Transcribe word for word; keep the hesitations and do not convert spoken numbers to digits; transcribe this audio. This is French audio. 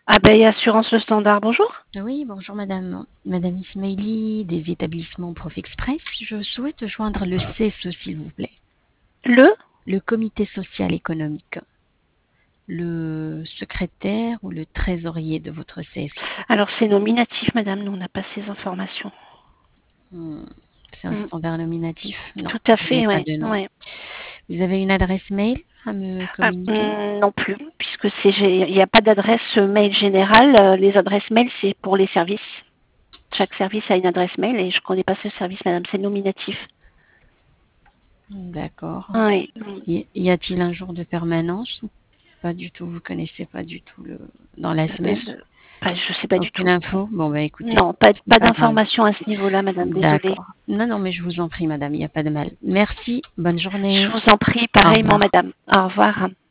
Abeille Assurance Le Standard, bonjour. Oui, bonjour madame. Madame Ismaili des établissements Prof Express. Je souhaite joindre le C E S E, s'il vous plaît. Le Le comité social économique. Le secrétaire ou le trésorier de votre C E S E. Alors c'est nominatif, madame, nous on n'a pas ces informations. Hmm, C'est un Mm. standard nominatif? Non, Tout à je n'ai fait, pas ouais, de nom. ouais. Vous avez une adresse mail à me Ah, communiquer? mm, non plus, puisque c'est gé- il n'y a pas d'adresse mail générale. euh, Les adresses mail, c'est pour les services. Chaque service a une adresse mail et je ne connais pas ce service, madame, c'est nominatif. D'accord. Oui. Mm. Y y a-t-il un jour de permanence? Pas du tout, vous connaissez pas du tout le dans la Euh, semaine? Je ne sais pas du Aucune tout. info? Bon bah écoutez, Non, pas, c'est pas pas grave. d'informations à ce niveau-là, madame, désolée. D'accord. Non, non, mais je vous en prie, madame, il n'y a pas de mal. Merci, bonne Je journée. vous en prie, Au pareillement, revoir. madame. Au revoir.